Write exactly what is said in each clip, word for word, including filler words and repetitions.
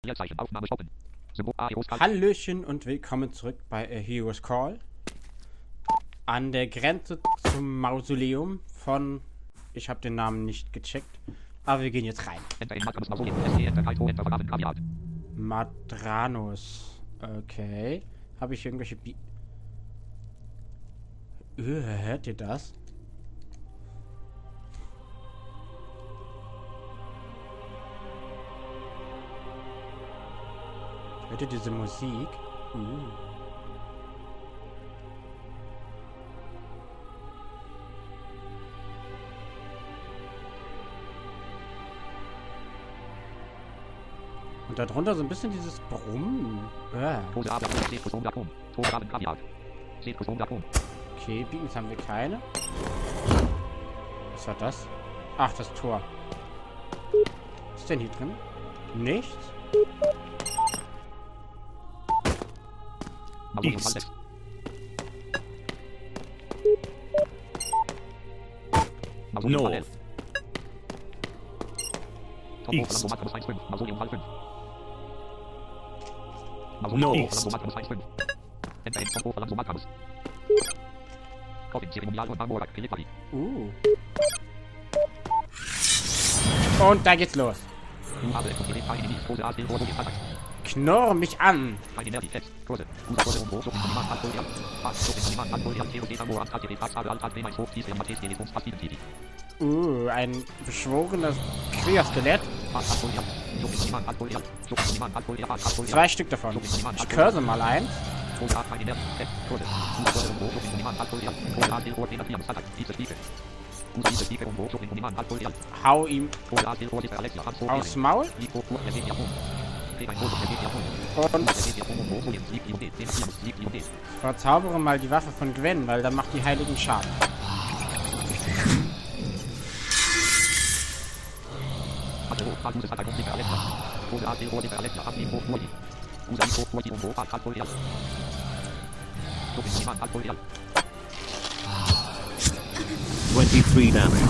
Hallöchen und willkommen zurück bei A Hero's Call. An der Grenze zum Mausoleum von... Ich habe den Namen nicht gecheckt, aber wir gehen jetzt rein. Madranus. Okay. Habe ich irgendwelche... Bi Öh, hört ihr das? Hört ihr diese Musik? Uh. Und darunter so ein bisschen dieses Brummen. Ah. Okay, Beacons haben wir keine. Was war das? Ach, das Tor. Was ist denn hier drin? Nichts? East. North. East. North. Uh. Und da geht's los. Knorr mich an. Uh, ein beschworenes Kriegerskelett. Zwei Stück davon. Ich curse mal ein. Hau ihm aufs Maul. Und verzaubere mal die Waffe von Gwen, weil dann macht die heiligen Schaden. twenty-three damage.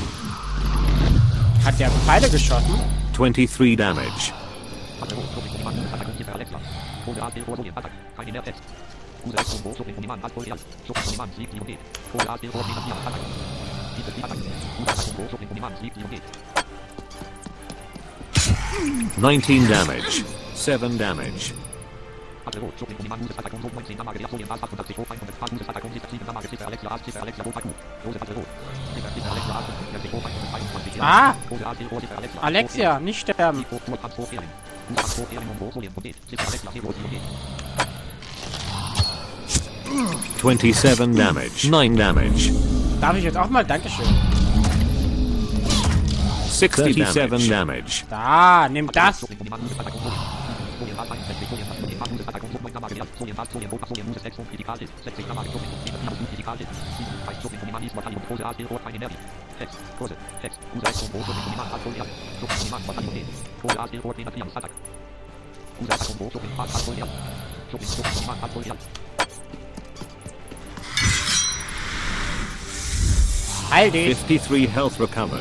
Hat der Pfeile geschossen? twenty-three damage. nineteen damage. seven damage. Ah! Alexia, nicht sterben! twenty-seven damage. nine damage. Darf ich jetzt auch mal? Dankeschön. sixty-seven damage. Da, nimm das! Heil dich! fifty-three health recovered.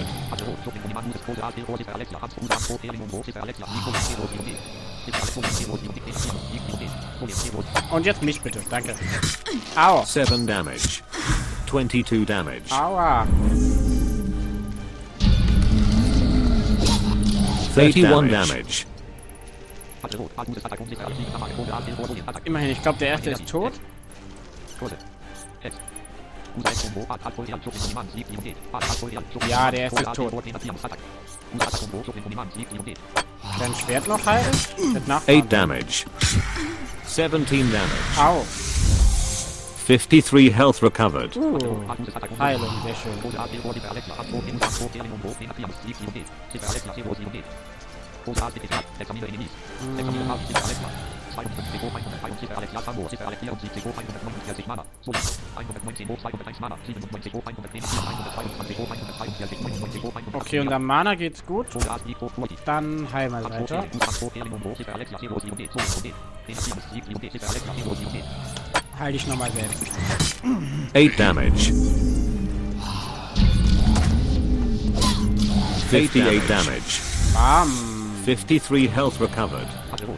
Und jetzt mich bitte, danke. Au! seven damage. twenty-two damage. Aua! thirty-one damage. Immerhin, ich glaube, der erste ist tot. Ja, der erste ist tot. Dein Schwert noch heilen? eight damage. seventeen damage. Au! fifty-three health recovered. Uh, Heilung, sehr schön. Okay, und am Mana geht's gut. Dann heilen wir weiter. Heil dich nochmal selbst. eight damage. eighty-eight damage. Bam. fifty-three health recovered.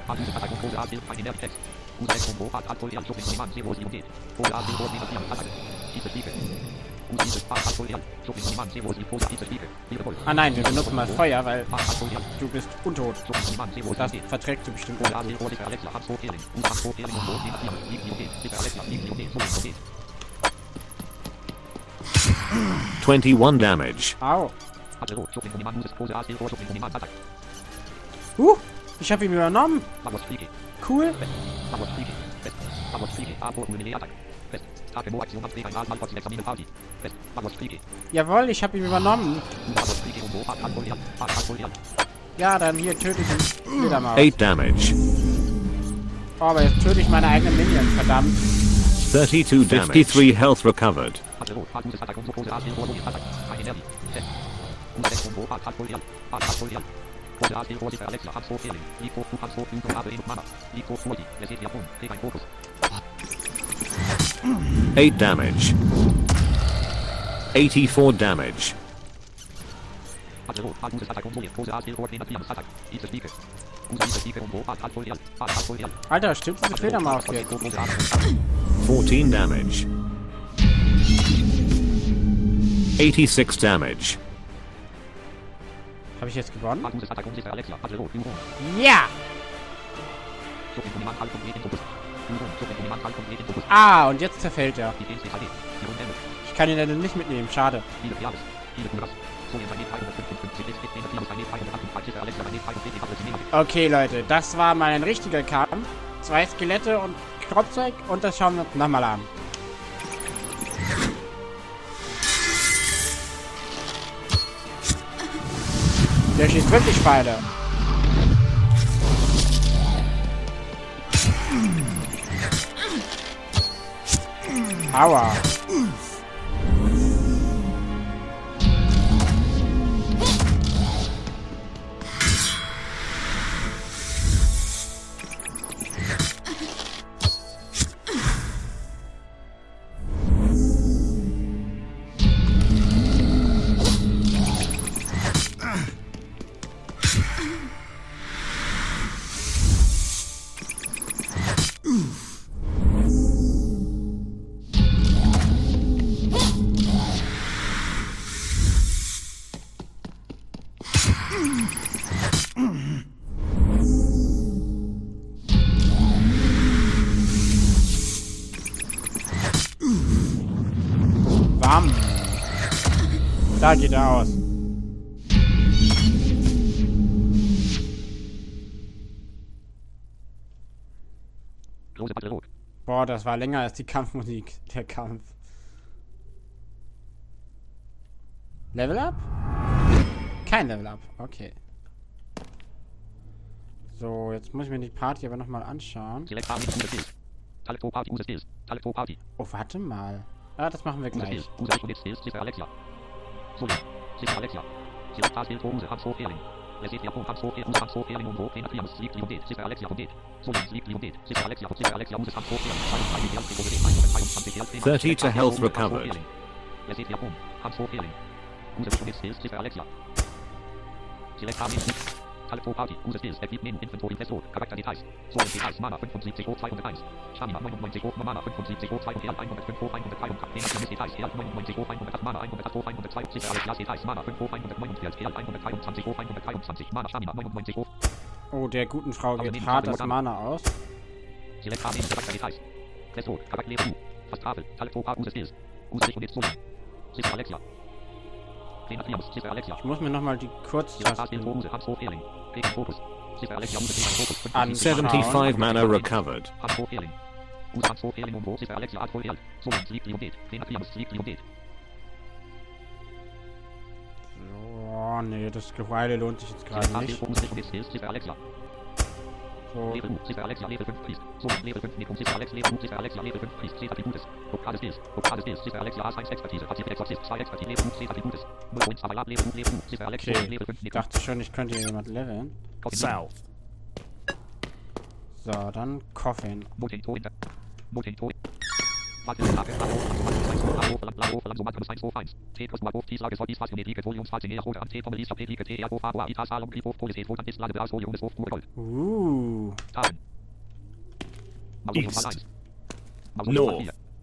Ah nein, wir benutzen mal Feuer, weil du bist untot. Das verträgst du bestimmt nicht. twenty-one damage. Au. Uh, ich habe ihn übernommen. Cool. Jawohl, ich habe ihn übernommen. Ja, dann hier töte ich ihn wieder mal. eight damage. Oh, aber jetzt töte ich meine eigenen Minions, verdammt. thirty-two damage. fifty-three health recovered. eight damage. eighty-four damage. Alter, stimmt diese Fledermaus jetzt? fourteen damage. eighty-six damage. Habe ich jetzt gewonnen? Ja! Ah, und jetzt zerfällt er. Ich kann ihn dann nicht mitnehmen, schade. Okay, Leute, das war mal ein richtiger Kampf. Zwei Skelette und Kropfzeug und das schauen wir uns nochmal an. Der schießt wirklich Pfeile. Aua. Bam. Da geht er aus. Boah, das war länger als die Kampfmusik. Der Kampf. Level Up? Kein Level Up. Okay. So, jetzt muss ich mir die Party aber nochmal anschauen. Oh, warte mal. Ah, das machen wir gleich. thirty to health recovered. Oh, der guten Frau geht hart das Mana aus. Ich muss mir nochmal die Kurztasten anschauen. seventy-five mana recovered. Oh, nee, das Geweile lohnt sich jetzt gerade nicht. So. Okay, ich dachte schon, ich könnte hier jemand leveln. South. So, dann Coffin. Uh. East. North.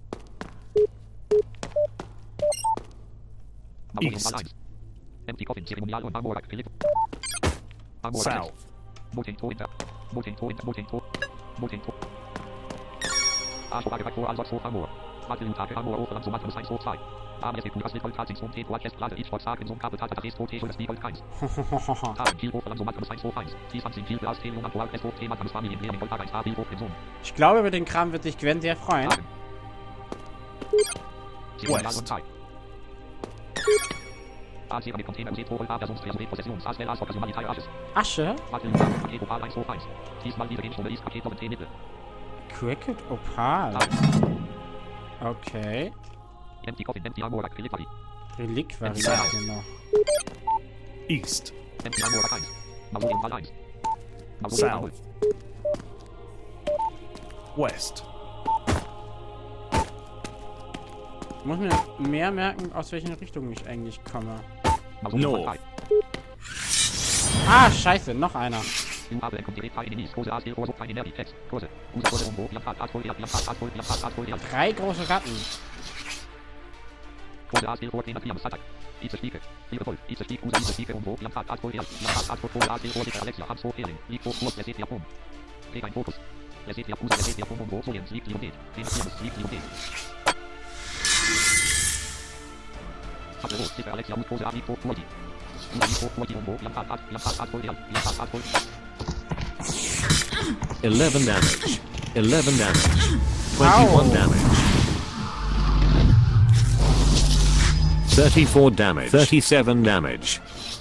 East. South. Ich glaube, über den Kram wird sich Gwen sehr freuen. West. Asche? Cricket Opal. Okay. Reliquariat noch. East. South. West. Ich muss mir mehr merken, aus welchen Richtungen ich eigentlich komme. North. Ah, scheiße, noch einer. Drei große Ratten. Eleven damage. Eleven damage. Twenty-one Ow. damage. Thirty-four damage. Thirty-seven damage.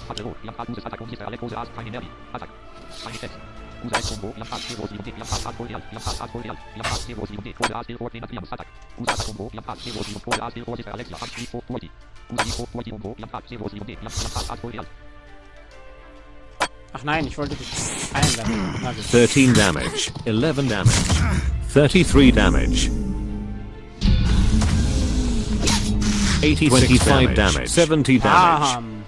Ach nein, ich wollte dich heilen lassen. Na gut. Thirteen damage. Eleven damage. Thirty-three damage. Eighty-six damage. Seventy damage. Bam.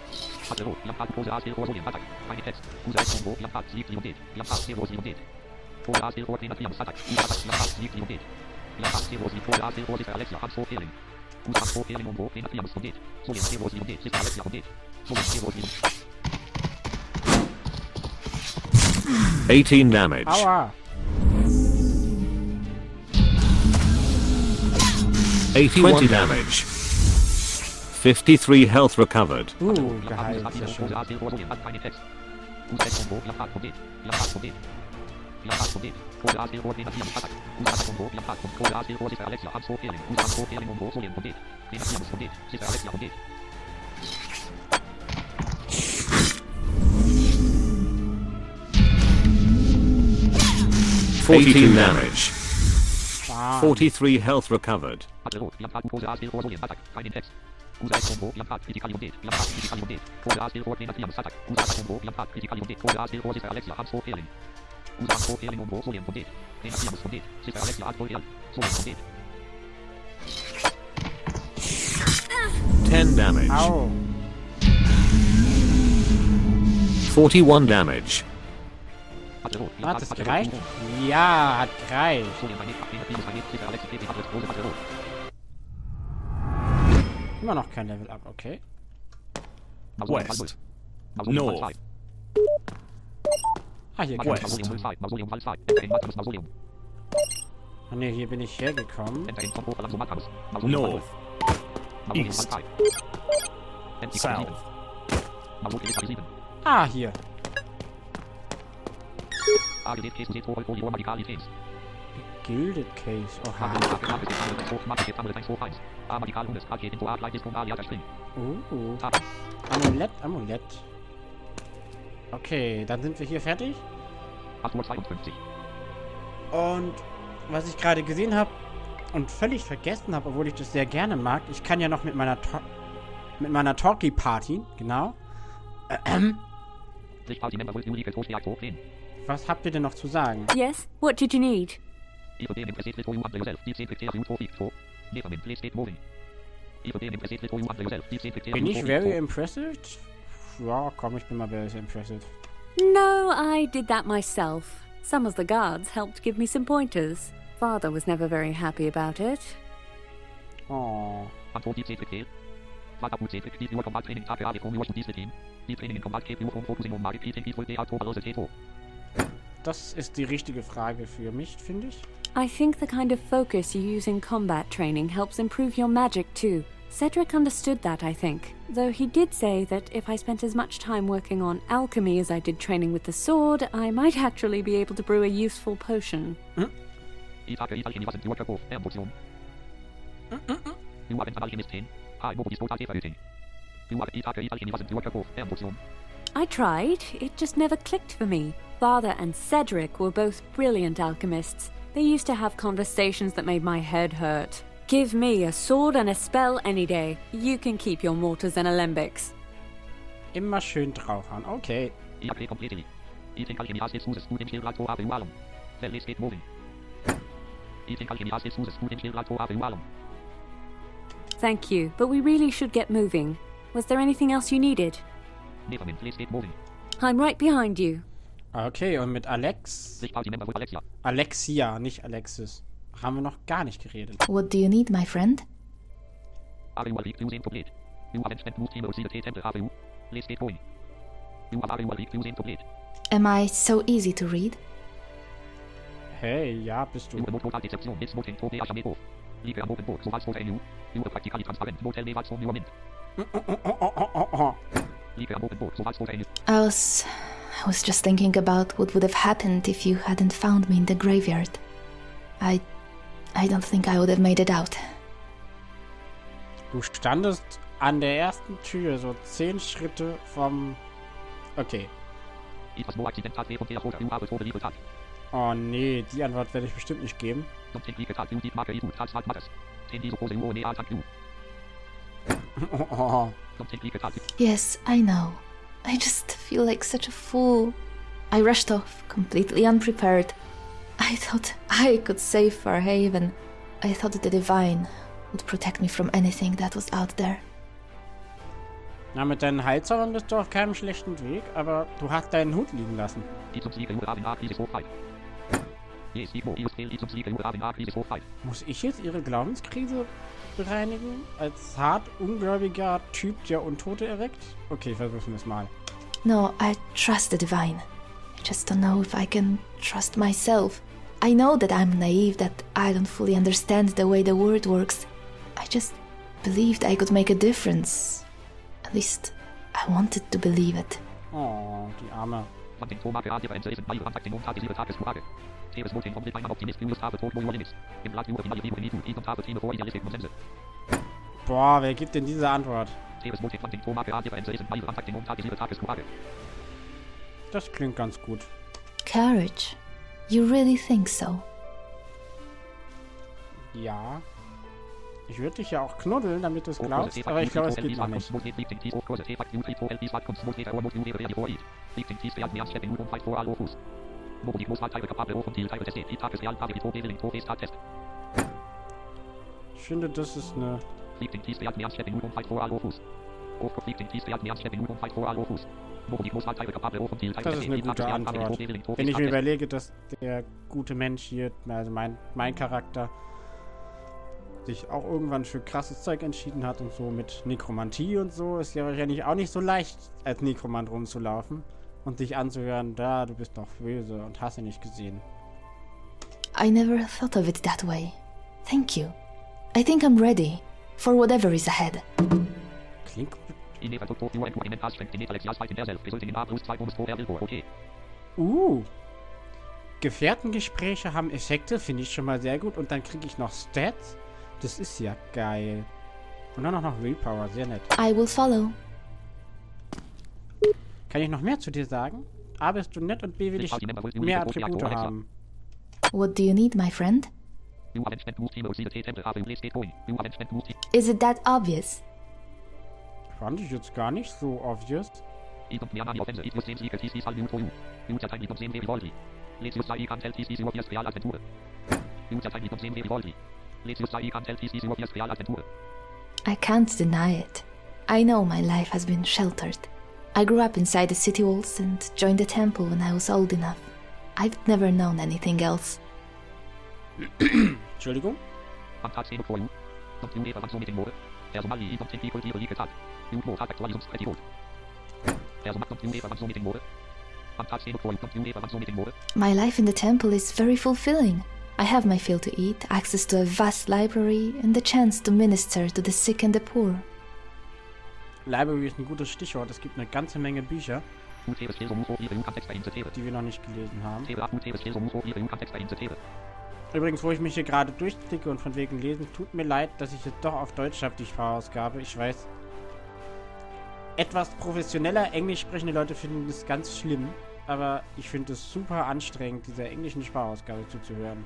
Eighteen damage. Aua. Eighty-one damage. Fifty-three health recovered. Uh, geheilt. Sehr schön. Fourteen damage. Bam. Forty-three health recovered. Ten damage. Au. Forty-one damage. Hat es gereicht? Ja, hat gereicht. Immer noch kein Level Up, okay. West. North. Ah, hier West. geht's. Ah ne, hier bin ich hergekommen. North. East. South. Ah, hier. Gilded Case. Oha. Uh. Amulett, Amulett. Okay, dann sind wir hier fertig. Und was ich gerade gesehen habe und völlig vergessen habe, obwohl ich das sehr gerne mag, ich kann ja noch mit meiner to mit meiner Talkie Party, genau. Ähm. Was habt ihr denn noch zu sagen? Yes? What did you need? Bin ich very impressed? Ja, komm, ich bin mal very impressed. No, I did that myself. Some of the guards helped give me some pointers. Father was never very happy about it. Oh. Das ist die richtige Frage für mich, finde ich. I think the kind of focus you use in combat training helps improve your magic too. Cedric understood that, I think, though he did say that if I spent as much time working on alchemy as I did training with the sword, I might actually be able to brew a useful potion. Hm? I tried, it just never clicked for me. Father and Cedric were both brilliant alchemists. They used to have conversations that made my head hurt. Give me a sword and a spell any day. You can keep your mortars and alembics. Immer schön draufhauen, okay. Thank you, but we really should get moving. Was there anything else you needed? I'm right behind you. Okay, und mit Alex... Alexia, nicht Alexis. Haben wir noch gar nicht geredet. What do you need, my friend? Am I so easy to read? Hey, ja, bist du. I was... I was just thinking about what would have happened if you hadn't found me in the graveyard. I... I don't think I would have made it out. Du standest an der ersten Tür, so zehn Schritte vom... Okay. Oh nee, die Antwort werde ich bestimmt nicht geben. Oh. Yes, I know. I just feel like such a fool. I rushed off, completely unprepared. I thought I could save Farhaven. I thought the Divine would protect me from anything that was out there. Na, mit deinen Heilzaubern bist du auf keinem schlechten Weg, aber du hast deinen Hut liegen lassen. Muss ich jetzt ihre Glaubenskrise bereinigen? Als hart ungläubiger Typ, der Untote erweckt? Okay, versuchen wir es mal. No, I trust the Divine. I just don't know if I can trust myself. I know that I'm naive, that I don't fully understand the way the world works. I just believed I could make a difference. At least, I wanted to believe it. Oh, die Arme. Boah, wer gibt denn diese Antwort? Das klingt ganz gut. Courage? You really think so? Ja. Ich würde dich ja auch knuddeln, damit du es glaubst, aber ich glaube, es geht noch nicht. Ich finde, das ist eine... Das ist eine gute Antwort. Wenn ich mir überlege, dass der gute Mensch hier, also mein, mein Charakter, sich auch irgendwann für krasses Zeug entschieden hat und so mit Nekromantie und so, ist ja wahrscheinlich auch nicht so leicht, als Nekromant rumzulaufen und dich anzuhören, da, du bist doch böse und hast ihn nicht gesehen. I never thought of it that way. Thank you. I think I'm ready for whatever is ahead. Klingt gut. Uh. Gefährtengespräche haben Effekte, finde ich schon mal sehr gut. Und dann kriege ich noch Stats. Das ist ja geil. Und dann auch noch Willpower, sehr nett. I will follow. Kann ich noch mehr zu dir sagen? A, bist du nett und B, will ich mehr Attribute haben. What do you need, my friend? Is it that obvious? Fand ich jetzt gar nicht so obvious. I can't deny it. I know my life has been sheltered. I grew up inside the city walls and joined the temple when I was old enough. I've never known anything else. Entschuldigung? My life in the temple is very fulfilling. I have my fill to eat, access to a vast library, and the chance to minister to the sick and the poor. Library ist ein gutes Stichwort. Es gibt eine ganze Menge Bücher, die wir noch nicht gelesen haben. Übrigens, wo ich mich hier gerade durchklicke und von wegen lesen, tut mir leid, dass ich jetzt doch auf Deutsch habe, die Sprachausgabe. Ich weiß, etwas professioneller Englisch sprechende Leute finden das ganz schlimm, aber ich finde es super anstrengend, dieser englischen Sprachausgabe zuzuhören.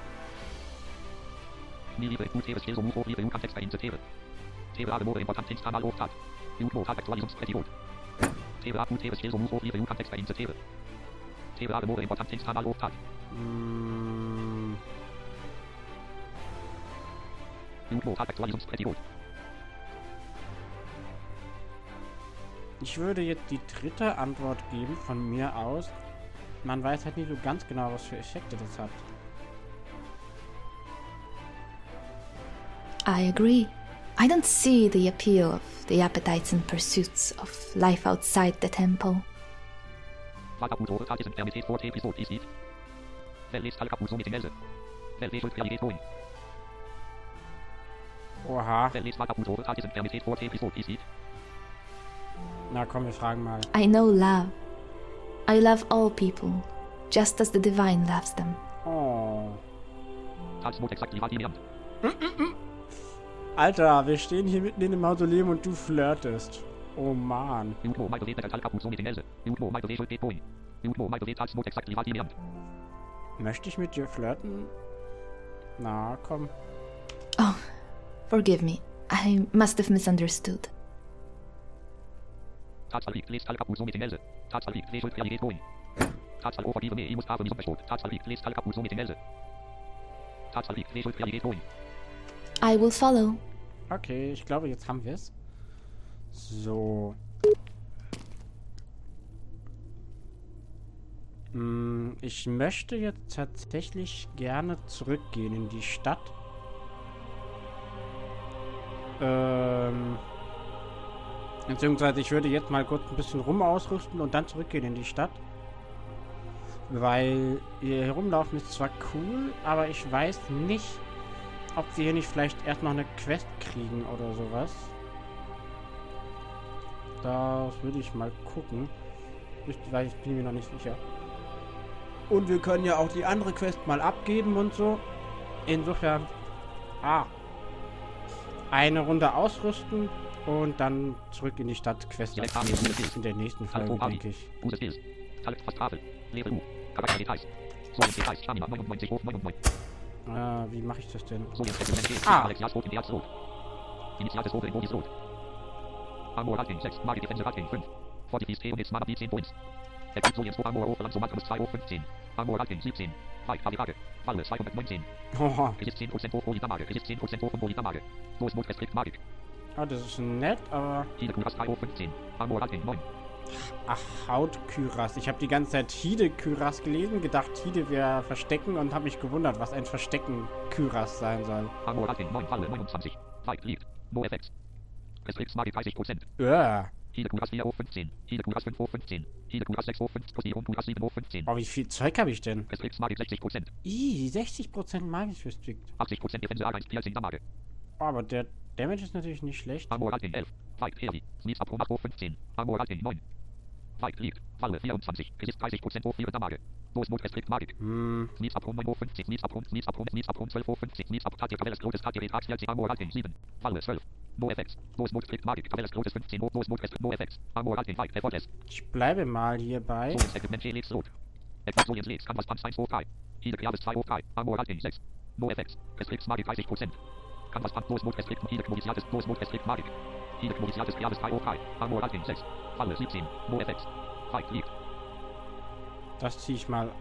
Mm. Ich würde jetzt die dritte Antwort geben von mir aus. Man weiß halt nicht so ganz genau, was für Effekte das hat. I agree. I don't see the appeal of the appetites and pursuits of life outside the temple. Oha. Na komm, wir fragen mal. I know love. I love all people, just as the divine loves them. Oh. Alter, wir stehen hier mitten in dem Mausoleum und du flirtest. Oh Mann. Möchte ich mit dir flirten? Na, komm. Oh, forgive me. I must have misunderstood. I will follow. Okay, ich glaube, jetzt haben wir es. So. Hm, ich möchte jetzt tatsächlich gerne zurückgehen in die Stadt. Ähm. Beziehungsweise ich würde jetzt mal kurz ein bisschen rum ausrüsten und dann zurückgehen in die Stadt. Weil hier herumlaufen ist zwar cool, aber ich weiß nicht, ob wir hier nicht vielleicht erst noch eine Quest kriegen oder sowas. Das würde ich mal gucken. Weil ich bin mir noch nicht sicher. Und wir können ja auch die andere Quest mal abgeben und so. Insofern. Ah. Eine Runde ausrüsten und dann zurück in die Stadt Quest abgeben. In der nächsten Folge, denke ich. Äh, wie mache ich das denn? Ah! Ah, das ist nett, aber... Ach, Hautkyras. Ich habe die ganze Zeit Hide-Kyras gelesen, gedacht, Hide wäre Verstecken und habe mich gewundert, was ein Verstecken-Kyras sein soll. Ja. Oh, wie viel Zeug habe ich denn? Ih, sechzig Prozent magisch restrikt. Oh, aber der Damage ist natürlich nicht schlecht. Hm. Ich bleibe mal hierbei. Das ziehe ich mal.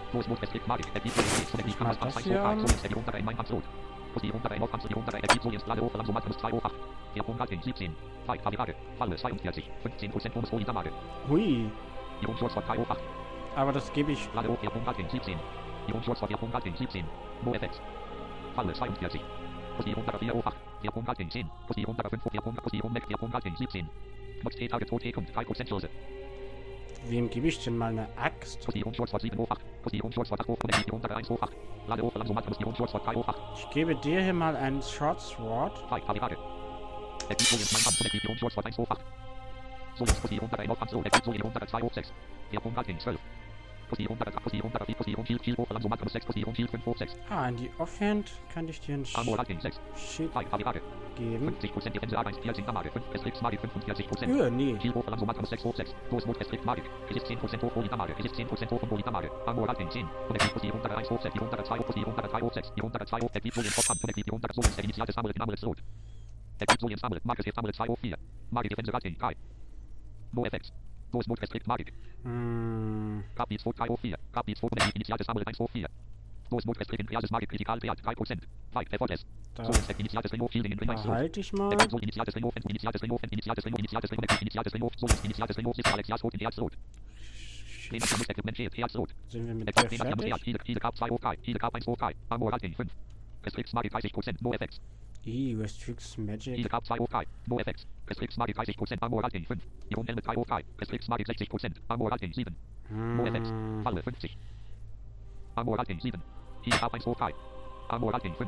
Großmut Restrikt Magik. Ergibt Realität. Von Ergibt Kampf. das eins hier hoch an. drei. Solis Ergibt unter ein Mein Absolut. Position unter ein auf Absolut unter ein. Ergibt Soliens Blade hoch. Verlangt Somat zwei hoch acht. vier Punkt siebzehn. Fight Favirage. Falle zweiundvierzig. fünfzehn Prozent Bonus Oli Damage. Hui. Ionschutz vor drei hoch acht. Aber das gebe ich. Blade hoch vier Punkt siebzehn. Ionschutz vor vier Punkt siebzehn. No-Effects. Falle zweiundvierzig. Position unter vier hoch acht. vier Punkt zehn. Position unter fünf hoch vier. Position Mac vier Punkt siebzehn. Knopf T Target T kommt drei Prozent Chance. Wem gebe ich denn mal eine Axt? Position Schutz vor sieben hoch acht. Position Schutz vor acht hoch. Position unter eins hoch acht. Lade hoch verlangt Somat. Position Schutz vor drei hoch acht. Ich gebe dir hier mal einen Short Sword. Fight Favirage. Ergibt Soliens Mein Kampf. Position Schutz vor eins hoch acht. Soliens Position unter ein auf Absolut. Ergibt Solien unter zwei hoch sechs. vier Punkt zwölf. Position unter Position unter vier. Position Shield Shield hoch verlangt Somat. sechs. Position Shield fünf hoch sechs. Ah, in die Offhand kann ich dir einen Armor Rating sechs. Shit Fight Favirage. geben. fünfzig Prozent Defense A eins. vierzehn Damage. fünf. Restrikt Magik. fünfundvierzig Prozent. Öh, nee. Shield hoch verlangt Somat. sechs hoch sechs. Großmut Restrikt Magik. Es ist zehn Prozent hoch Oli Damage. Es ist zehn Prozent hoch von Oli Damage. Armor Rating zehn. Und er Position unter eins hoch sechs. unter zwei hoch. Position unter drei hoch sechs. unter zwei hoch. Er gibt Soliens Kopfhand. Und er gibt unter Soliens Initiales Amulet. Amulet Rot. Er gibt Soliens Amulet. Magik Heft Amulet zwei hoch vier. Magik Defense Rating drei. No Effects. Großmut Restrikt Magik. Hm. Kapit zwei drei hoch vier. Kapit zwei und Initiales Amulet eins hoch vier. Großmut Restrikt Imperiales Magik. Kritikal Wert drei Prozent. Fight Effortless. Da Soliens Initiales Renault Shielding in eins hoch. behalte ich mal. Er gibt Sol Initiales Renault. Initiales Renault. Initiales Renault. Initiales Renault. Initiales Renault. Soliens Initiales Renault. Sister Alexias Rot in Herzrot. Trainer Samus Equipment Shield Herzrot. Sind wir mit Er der gibt Trainer Samus fertig? Herzrot. Hide Hide Cup zwei hoch drei. Hide Cup eins hoch drei. Armor Rating fünf. Restricts Magik dreißig Prozent. No Effects. Ih, Restricts Magic. Hide Cup zwei hoch drei. No Effects. Restricts Magik dreißig Prozent. Armor Rating fünf. Ion Helmet drei hoch drei. Restricts Magik sechzig Prozent. Armor Rating sieben. No Effects. Hm. Falle fünfzig. Armor Rating sieben. Hide Cup eins hoch drei. Armor Rating fünf.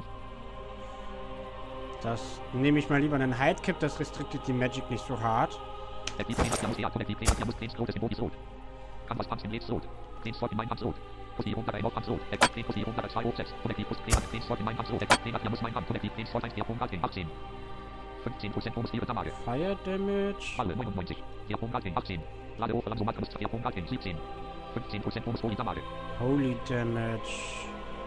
Das nehme ich mal lieber einen Hidecap, das restriktet die Magic nicht so hart. Er gibt Trainer Samus Herzrot. Er gibt Trainer Samus Trains Rotes in Bodis Rot. Canvas Panzer in Lebs Rot. Trains Sword in Mein Hans Rot. Position unter ein auf Hans Rot. Er gibt Trains Position unter zwei hoch sechs. Und er gibt Trainer Trains Sword in Mein Hans Rot. Er gibt Trainer Samus Mein Hand. Und er gibt Trains Sword eins vier Punkt achtzehn. fünfzehn Prozent Bonus ihre Damage. Fire Damage. Falle neunundneunzig. vier Punkt achtzehn. Lade hoch verlangt Somat. vier Punkt siebzehn. fünfzehn Prozent Bonus Oli Damage. Holy Damage.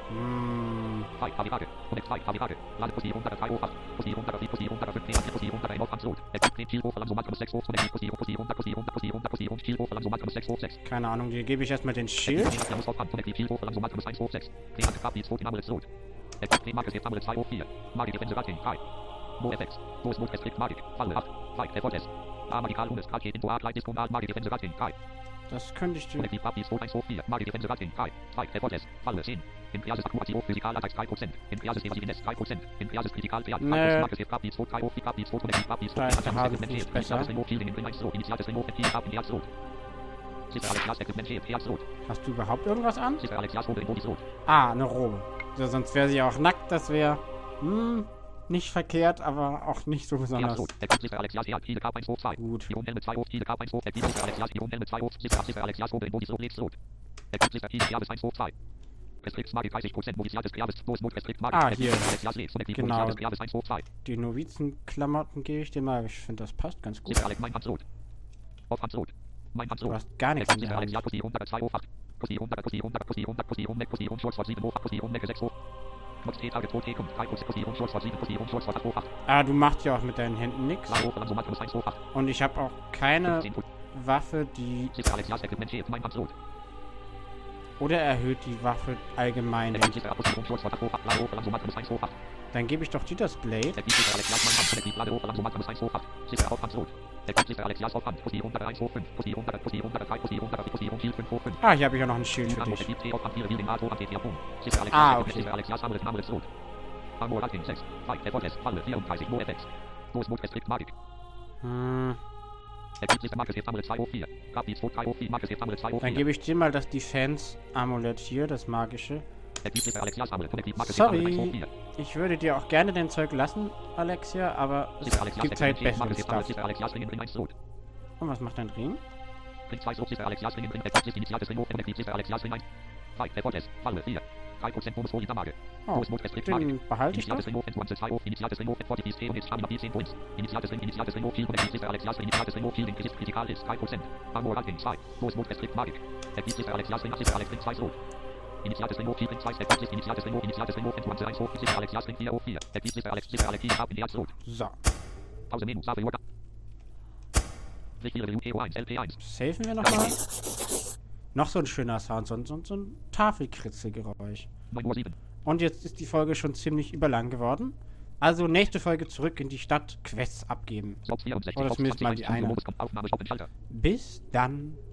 Hm. Fight Favirage. Und Fight Favirage. Lade Position unter drei hoch acht. Position unter vier. Position unter fünf. Position unter ein auf Hans Rot. Er gibt den Shield hoch verlangt Somat. sechs hoch. Und er gibt Position Position unter Position unter Position unter Position Shield hoch verlangt Somat. sechs hoch sechs. Keine Ahnung, hier gebe ich erstmal den Schild. Er muss aufhand. Und er gibt Shield hoch verlangt Somat. eins hoch sechs. Trainer Kapit Rot in Amulet Rot. Er gibt den Magik Amulet zwei hoch vier. Magik Defense Rating drei. No Effects. Großmut Restrikt Magik. Falle acht. Fight Effortless. A Magical Hundes. Raket in Boat Light Diskonal Magik Defense Rating drei. Das könnte ich dir. Und er gibt Kapit Rot eins hoch vier. Magik Defense Rating drei. Fight Effortless. Falle zehn. Imperiales Akkuratio Physikal Attacks drei Prozent. Imperiales Evasiveness drei Prozent. Imperiales Kritikal Wert Nee. drei Prozent. Magik Kapit Rot drei hoch vier. Kapit Rot und er gibt Kapit Rot. Da ist der Hasen nicht besser. Initiales Renault Shielding in eins Rot. Initiales Renault Equipment in Herzrot. Sister Alexias Equipment Shield Herzrot. Hast du überhaupt irgendwas an? Sister Alexias Robe in Bodis Rot. Ah, eine Robe. Ja, sonst wäre sie auch nackt. Das wäre hm, nicht verkehrt, aber auch nicht so besonders. Herzrot. Er gibt Sister Alexias Herzrot. Hide Cup eins hoch zwei. Gut. Ion Helmet zwei hoch. Hide Cup eins hoch. Er gibt Sister Alexias Ion Helmet zwei hoch. Sister Sister Alexias Robe in Bodis Rot. Lebs Rot. Er gibt Sister Alexias eins hoch zwei. Restricts Magik dreißig Prozent. Noviciates Gravis. Großmut Restrikt Magik. Ah, Er gibt hier. Alexias Lebs und er gibt Genau. Noviciates Gravis eins hoch zwei. Die Novizenklamotten gebe ich dir mal. Ich finde, das passt ganz gut. Sister Alex Mein Hans Rot. Auf Hans Rot. Mein Hans Du Rot. hast gar Er nichts gibt in Sister der Hand. Alexias Position unter zwei hoch acht. Position unter Position unter Position unter Position Mac Position Schutz vor sieben hoch acht. Position Mac sechs hoch. Knopf T Target Rot T kommt drei Prozent. Position Schutz vor sieben. Position Schutz vor acht hoch acht. Ah, du machst ja auch mit deinen Händen nichts. Lade hoch verlangt Somat eins hoch acht. Und ich habe auch keine fünfzehn Prozent. Waffe, die. Sister Alexias Equipment Shield. Mein Hans Rot. Oder erhöht die Waffe allgemein. Er Den. gibt Sister Position Schutz vor acht hoch acht. Lade hoch verlangt Somat eins hoch acht. Dann gebe ich doch dir das Blade. Er gibt Sister Alexias Mein Hand. Er gibt Lade hoch verlangt Somat eins hoch acht. Sister auf Hans Rot. Er gibt Sister Alexias auf Hand. Position unter eins hoch fünf. Position unter Position unter drei. Position unter Position Shield fünf hoch fünf. Ah, hier habe ich auch noch ein Schild für Er dich. gibt T auf Hand. Vier Healing Auto Anti vier Punkt. Sister Alexias. Ah, Er gibt okay. Sister Alexias Amulet Amulet Rot. Armor Rating sechs. Fight Effortless. Falle vierunddreißig. No Effects. Großmut Restrikt Magik. Hm, Er gibt Sister Marcus Amulet zwei hoch vier. Kapit zwei drei hoch vier. Marcus Amulet zwei hoch dann vier. gebe ich dir mal das Defense-Amulett hier, das magische. Er gibt Sister Alexias Amulet. Und er gibt Marcus Amulet eins hoch Sorry, vier. ich würde dir auch gerne dein Zeug lassen, Alexia, aber es Sister Alexias gibt halt Equipment Shield. besseren Marcus Amulet. Stuff. Sister Alexias Ring in Ring eins Rot. Und was macht dein Ring? Ring zwei Rot. Sister Alexias Ring in Ring. Er gibt Initiales Ring hoch. Und er gibt Sister Alexias Ring eins. Fight Effortless. Falle vier. drei Prozent Bonus Holy Damage. Oh, Großmut Restrikt Magik. den behalte ich doch. Initiales Ring hoch. Entwurzel zwei hoch. Initiales Ring hoch. Fortifis T und ist Stamina zehn Points. Initiales Ring. Initiales Ring hoch. Shield und er gibt Sister Alexias Ring. Initiales Ring hoch. Shielding ist Kritikal ist drei Prozent. Armor Rating zwei. Großmut Restrikt Magik. Er gibt Sister Alexias Ring. Sister Alex Ring zwei Rot. Initiales Ring hoch. Shield Ring zwei. Er gibt Initiales Ring hoch. Initiales Ring hoch. Entwurzel eins hoch. Sister Alexias Ring vier hoch vier. Er gibt Sister Alex. Sister Alex hier ab in Herz Rot. So, Pause Menü. Save Yoga. Wichtige Review E O eins. L P eins. safen wir nochmal. Noch so ein schöner Sound, so, so, so ein Tafelkritzelgeräusch. neun Uhr sieben. Und jetzt ist die Folge schon ziemlich überlang geworden. Also nächste Folge zurück in die Stadt, Quests abgeben. Slot vierundsechzig. Oder zumindest mal die eine. Aufnahme stoppen, Schalter. Bis dann.